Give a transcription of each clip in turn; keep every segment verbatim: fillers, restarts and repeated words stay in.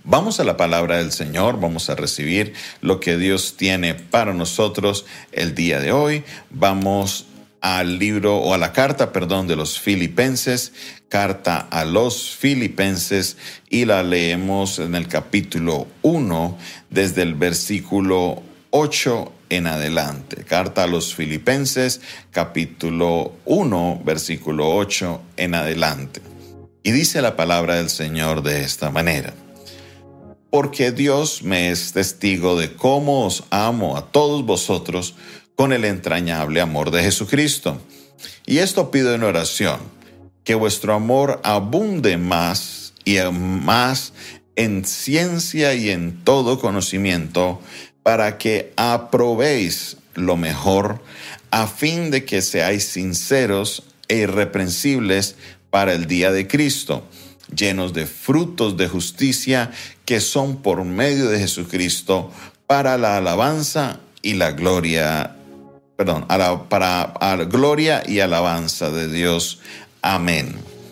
Vamos a la palabra del Señor, vamos a recibir lo que Dios tiene para nosotros el día de hoy. Vamos al libro o a la carta, perdón, de los Filipenses, carta a los Filipenses, y la leemos en el capítulo uno, desde el versículo ocho en adelante. Carta a los Filipenses, capítulo uno, versículo ocho en adelante. Y dice la palabra del Señor de esta manera: porque Dios me es testigo de cómo os amo a todos vosotros con el entrañable amor de Jesucristo. Y esto pido en oración, que vuestro amor abunde más y más en ciencia y en todo conocimiento, para que aprobéis lo mejor, a fin de que seáis sinceros e irreprensibles para el día de Cristo, llenos de frutos de justicia que son por medio de Jesucristo, para la alabanza y la gloria, perdón, a la, para a la gloria y alabanza de Dios. Amén.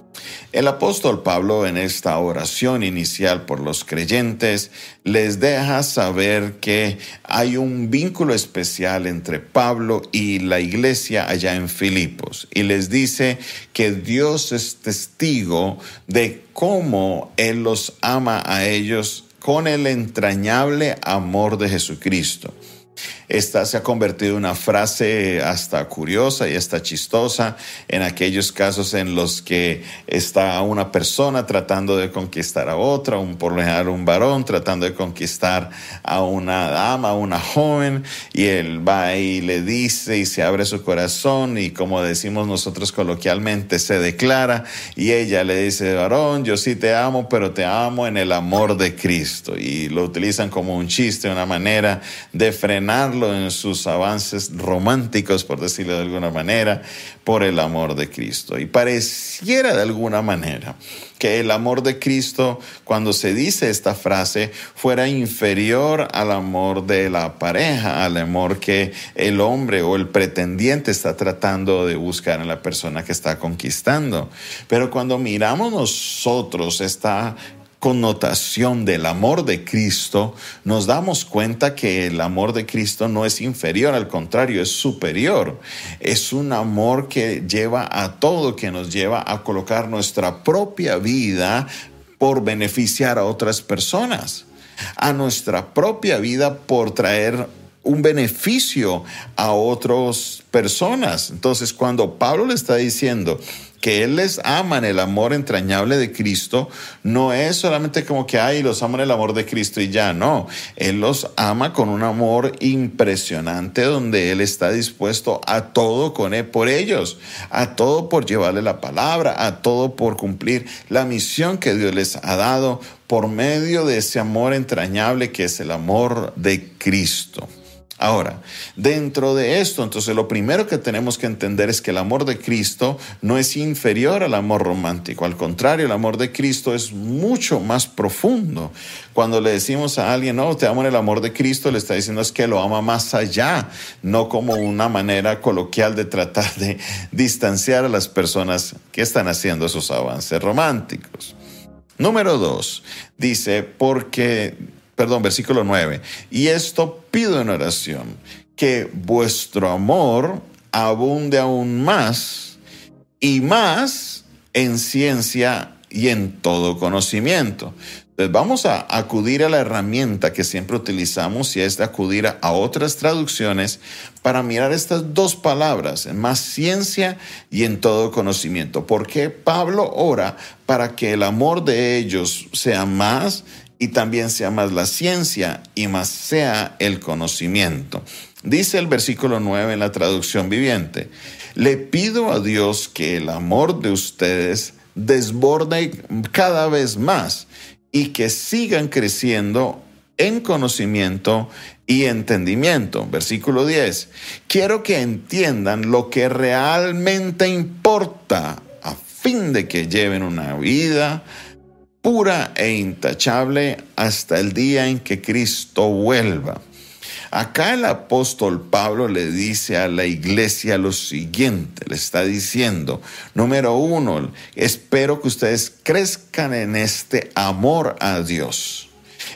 El apóstol Pablo, en esta oración inicial por los creyentes, les deja saber que hay un vínculo especial entre Pablo y la iglesia allá en Filipos, y les dice que Dios es testigo de cómo Él los ama a ellos con el entrañable amor de Jesucristo. Esta se ha convertido en una frase hasta curiosa y hasta chistosa en aquellos casos en los que está una persona tratando de conquistar a otra, un, por lo general un varón tratando de conquistar a una dama, a una joven, y él va y le dice y se abre su corazón y, como decimos nosotros coloquialmente, se declara, y ella le dice: varón, yo sí te amo, pero te amo en el amor de Cristo, y lo utilizan como un chiste, una manera de frenarlo en sus avances románticos, por decirlo de alguna manera, por el amor de Cristo. Y pareciera de alguna manera que el amor de Cristo, cuando se dice esta frase, fuera inferior al amor de la pareja, al amor que el hombre o el pretendiente está tratando de buscar en la persona que está conquistando. Pero cuando miramos nosotros esta connotación del amor de Cristo, nos damos cuenta que el amor de Cristo no es inferior, al contrario, es superior. Es un amor que lleva a todo, que nos lleva a colocar nuestra propia vida por beneficiar a otras personas, a nuestra propia vida por traer un beneficio a otras personas. Entonces, cuando Pablo le está diciendo que Él les ama en el amor entrañable de Cristo, no es solamente como que, ay, los amo en el amor de Cristo y ya, no. Él los ama con un amor impresionante, donde Él está dispuesto a todo con él, por ellos, a todo por llevarle la palabra, a todo por cumplir la misión que Dios les ha dado por medio de ese amor entrañable que es el amor de Cristo. Ahora, dentro de esto, entonces lo primero que tenemos que entender es que el amor de Cristo no es inferior al amor romántico. Al contrario, el amor de Cristo es mucho más profundo. Cuando le decimos a alguien, no, te amo en el amor de Cristo, le está diciendo es que lo ama más allá, no como una manera coloquial de tratar de distanciar a las personas que están haciendo esos avances románticos. Número dos, dice, porque... Perdón, versículo nueve. Y esto pido en oración, que vuestro amor abunde aún más y más en ciencia y en todo conocimiento. Entonces vamos a acudir a la herramienta que siempre utilizamos, y es de acudir a otras traducciones para mirar estas dos palabras, en más ciencia y en todo conocimiento. Porque Pablo ora para que el amor de ellos sea más, y también sea más la ciencia y más sea el conocimiento. Dice el versículo nueve en la traducción viviente: le pido a Dios que el amor de ustedes desborde cada vez más y que sigan creciendo en conocimiento y entendimiento. Versículo diez: quiero que entiendan lo que realmente importa, a fin de que lleven una vida pura e intachable hasta el día en que Cristo vuelva. Acá el apóstol Pablo le dice a la iglesia lo siguiente, le está diciendo, número uno, espero que ustedes crezcan en este amor a Dios.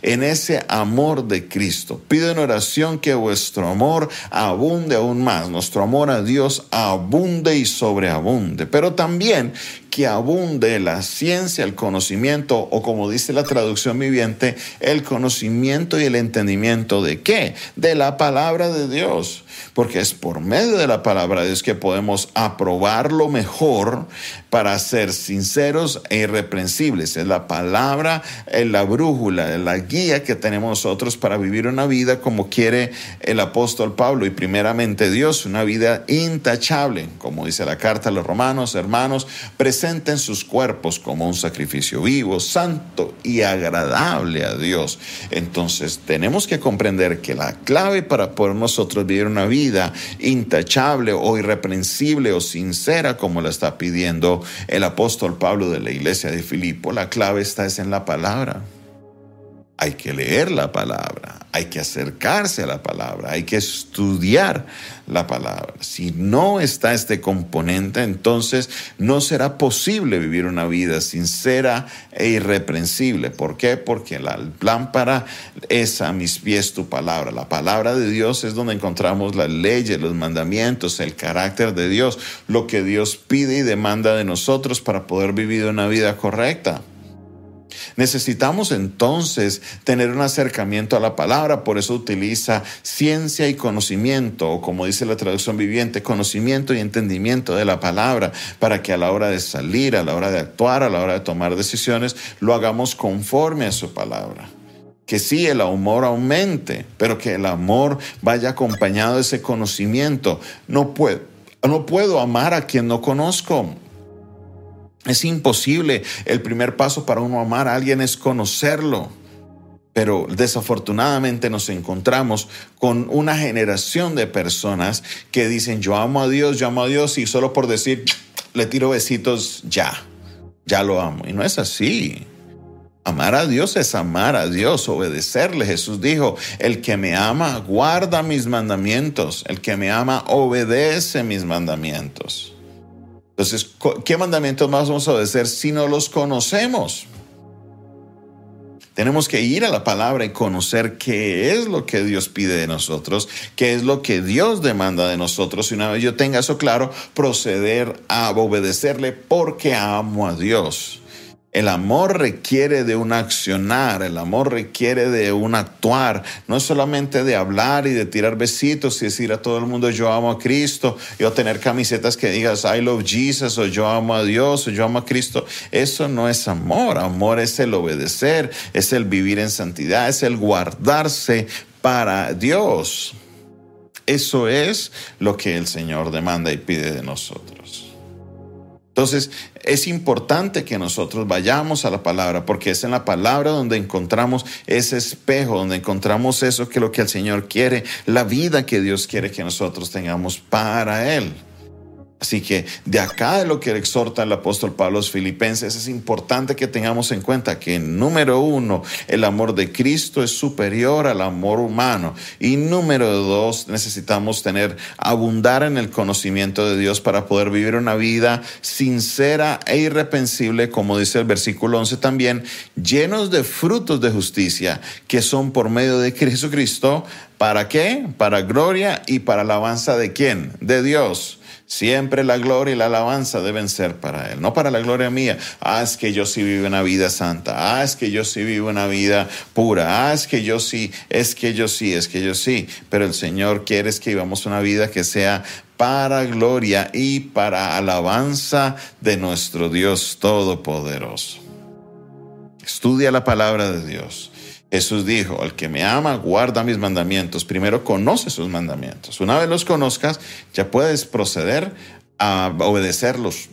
en ese amor de Cristo. Pido en oración que vuestro amor abunde aún más, nuestro amor a Dios abunde y sobreabunde, pero también que abunde la ciencia, el conocimiento, o como dice la traducción viviente, el conocimiento y el entendimiento ¿de qué? De la palabra de Dios. Porque es por medio de la palabra de Dios que podemos aprobar lo mejor para ser sinceros e irreprensibles. Es la palabra, es la brújula, es la guía que tenemos nosotros para vivir una vida como quiere el apóstol Pablo y primeramente Dios, una vida intachable. Como dice la carta a los romanos, hermanos, presenten sus cuerpos como un sacrificio vivo, santo y agradable a Dios. Entonces tenemos que comprender que la clave para poder nosotros vivir una vida intachable o irreprensible o sincera como la está pidiendo el apóstol Pablo de la iglesia de Filipo, la clave está es en la palabra. Hay que leer la palabra, hay que acercarse a la palabra, hay que estudiar la palabra. Si no está este componente, entonces no será posible vivir una vida sincera e irreprensible. ¿Por qué? Porque la lámpara es a mis pies tu palabra. La palabra de Dios es donde encontramos las leyes, los mandamientos, el carácter de Dios, lo que Dios pide y demanda de nosotros para poder vivir una vida correcta. Necesitamos entonces tener un acercamiento a la palabra, por eso utiliza ciencia y conocimiento, o como dice la traducción viviente, conocimiento y entendimiento de la palabra, para que a la hora de salir, a la hora de actuar, a la hora de tomar decisiones, lo hagamos conforme a su palabra. Que sí, el amor aumente, pero que el amor vaya acompañado de ese conocimiento. No puedo, no puedo amar a quien no conozco. Es imposible. El primer paso para uno amar a alguien es conocerlo. Pero desafortunadamente nos encontramos con una generación de personas que dicen yo amo a Dios, yo amo a Dios y solo por decir le tiro besitos ya, ya lo amo. Y no es así. Amar a Dios es amar a Dios, obedecerle. Jesús dijo, el que me ama guarda mis mandamientos, el que me ama obedece mis mandamientos. Entonces, ¿qué mandamientos más vamos a obedecer si no los conocemos? Tenemos que ir a la palabra y conocer qué es lo que Dios pide de nosotros, qué es lo que Dios demanda de nosotros. Y una vez yo tenga eso claro, proceder a obedecerle porque amo a Dios. El amor requiere de un accionar, el amor requiere de un actuar, no solamente de hablar y de tirar besitos y decir a todo el mundo yo amo a Cristo, yo tener camisetas que digas I love Jesus o yo amo a Dios o yo amo a Cristo. Eso no es amor, amor es el obedecer, es el vivir en santidad, es el guardarse para Dios. Eso es lo que el Señor demanda y pide de nosotros. Entonces, es importante que nosotros vayamos a la palabra, porque es en la palabra donde encontramos ese espejo, donde encontramos eso que es lo que el Señor quiere, la vida que Dios quiere que nosotros tengamos para Él. Así que de acá de lo que exhorta el apóstol Pablo a los filipenses, es importante que tengamos en cuenta que número uno, el amor de Cristo es superior al amor humano. Y número dos, necesitamos tener, abundar en el conocimiento de Dios para poder vivir una vida sincera e irreprensible, como dice el versículo once también, llenos de frutos de justicia que son por medio de Jesucristo. ¿Para qué? Para gloria y para alabanza de ¿quién? De Dios. Siempre la gloria y la alabanza deben ser para Él, no para la gloria mía. Ah, es que yo sí vivo una vida santa. Ah, es que yo sí vivo una vida pura. Ah, es que yo sí, es que yo sí, es que yo sí. Pero el Señor quiere es que vivamos una vida que sea para gloria y para alabanza de nuestro Dios Todopoderoso. Estudia la palabra de Dios. Jesús dijo, el que me ama guarda mis mandamientos. Primero conoce sus mandamientos. Una vez los conozcas, ya puedes proceder a obedecerlos.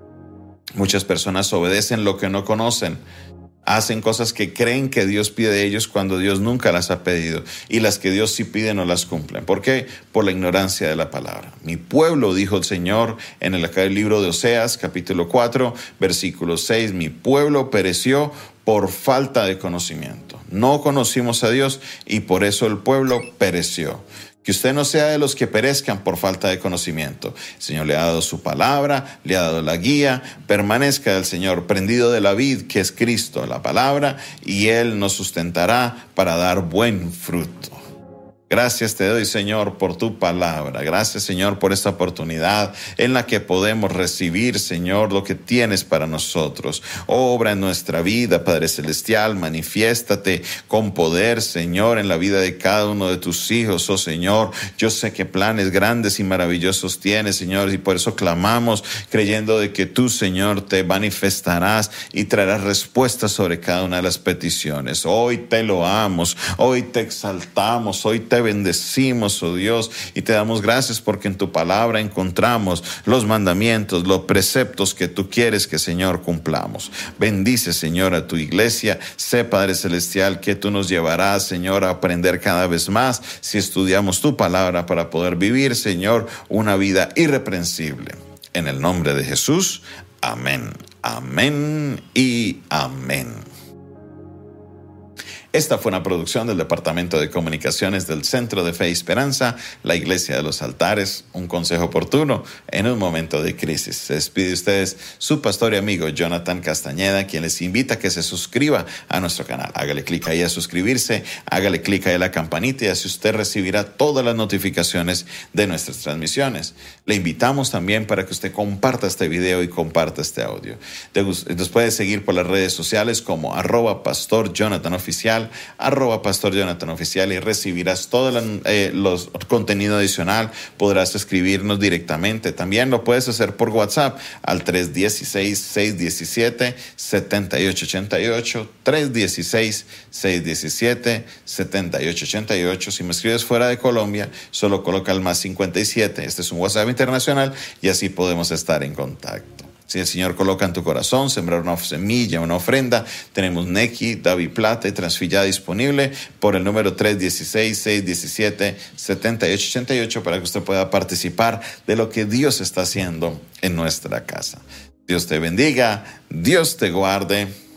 Muchas personas obedecen lo que no conocen. Hacen cosas que creen que Dios pide de ellos cuando Dios nunca las ha pedido. Y las que Dios sí pide no las cumplen. ¿Por qué? Por la ignorancia de la palabra. Mi pueblo, dijo el Señor en el, acá el libro de Oseas, capítulo cuatro, versículo seis. Mi pueblo pereció por falta de conocimiento. No conocimos a Dios y por eso el pueblo pereció. Que usted no sea de los que perezcan por falta de conocimiento. El Señor le ha dado su palabra, le ha dado la guía. Permanezca del Señor prendido de la vid, que es Cristo, la palabra, y Él nos sustentará para dar buen fruto. Gracias te doy, Señor, por tu palabra. Gracias, Señor, por esta oportunidad en la que podemos recibir, Señor, lo que tienes para nosotros. Obra en nuestra vida, Padre Celestial, manifiéstate con poder, Señor, en la vida de cada uno de tus hijos, oh Señor. Yo sé que planes grandes y maravillosos tienes, Señor, y por eso clamamos, creyendo de que tú, Señor, te manifestarás y traerás respuestas sobre cada una de las peticiones. Hoy te loamos, hoy te exaltamos, hoy te bendecimos, oh Dios, y te damos gracias porque en tu palabra encontramos los mandamientos, los preceptos que tú quieres que, Señor, cumplamos. Bendice, Señor, a tu iglesia. Sé, Padre Celestial, que tú nos llevarás, Señor, a aprender cada vez más si estudiamos tu palabra para poder vivir, Señor, una vida irreprensible. En el nombre de Jesús, amén, amén y amén. Esta fue una producción del Departamento de Comunicaciones del Centro de Fe y Esperanza, la Iglesia de los Altares, un consejo oportuno en un momento de crisis. Se despide de ustedes su pastor y amigo Jonathan Castañeda, quien les invita a que se suscriba a nuestro canal. Hágale clic ahí a suscribirse, hágale clic ahí a la campanita y así usted recibirá todas las notificaciones de nuestras transmisiones. Le invitamos también para que usted comparta este video y comparta este audio. Nos puede seguir por las redes sociales como arroba pastor Jonathan Oficial, arroba pastor Jonathan Oficial, y recibirás todo el eh, los contenido adicional. Podrás escribirnos directamente. También lo puedes hacer por WhatsApp al tres uno seis, seis uno siete, siete ocho ocho ocho, tres uno seis, seis uno siete, siete ocho ocho ocho. Si me escribes fuera de Colombia, solo coloca el más cincuenta y siete. Este es un WhatsApp internacional y así podemos estar en contacto. Si el Señor coloca en tu corazón sembrar una semilla, una ofrenda, tenemos Nequi, Davi Plata y Transfilla disponible por el número tres uno seis, seis uno siete, siete ocho ocho ocho para que usted pueda participar de lo que Dios está haciendo en nuestra casa. Dios te bendiga, Dios te guarde.